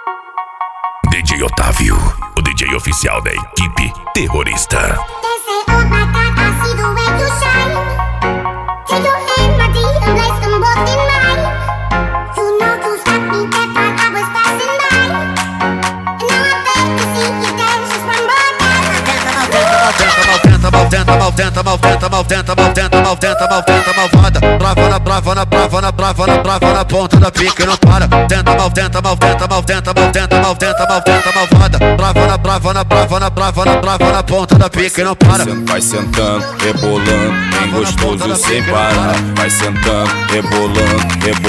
DJ Otávio, o DJ oficial da equipe terrorista. Malvada. Brava na ponta da pica e não para. Malvada. Brava na ponta da pica e não para. Vai sentando, rebolando, bem gostoso sem parar. Vai sentando, rebolando,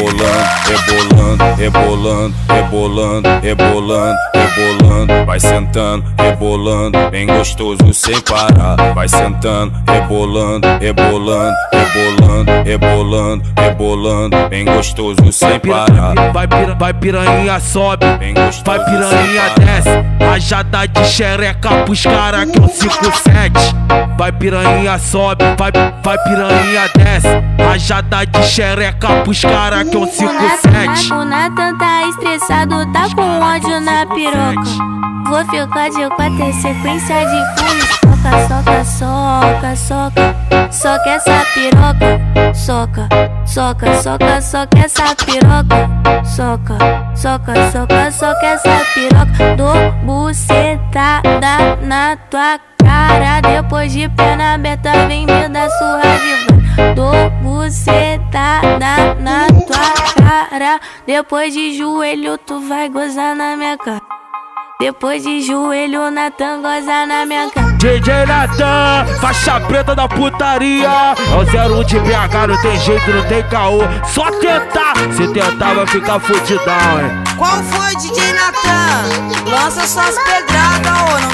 rebolando. Vai sentando, rebolando, bem gostoso sem parar. Vai sentando, rebolando, bem gostoso sem parar. Vai piranha sobe, vai piranha desce. Rajada de xereca pros cara que é um 5-7. Vai piranha sobe, vai piranha desce. Rajada de xereca pros cara que é um 5-7. O Nathan tá estressado, tá com ódio na piroca. Vou ficar de 4 em sequência de fumes. Soca essa piroca. Soca essa piroca. Soca essa piroca. Dou bucetada na tua cara. Depois de perna aberta vem me dar surra de voz. Dou bucetada na tua cara. Depois de joelho tu vai gozar na minha cara. Depois de joelho, Nathan goza na minha cara. DJ Nathan, faixa preta da putaria. É o 01 de BH, não tem jeito, não tem caô. Só tentar, se tentar vai ficar fudidão, hein. Qual foi, DJ Nathan? Lança suas pedradas, ô, não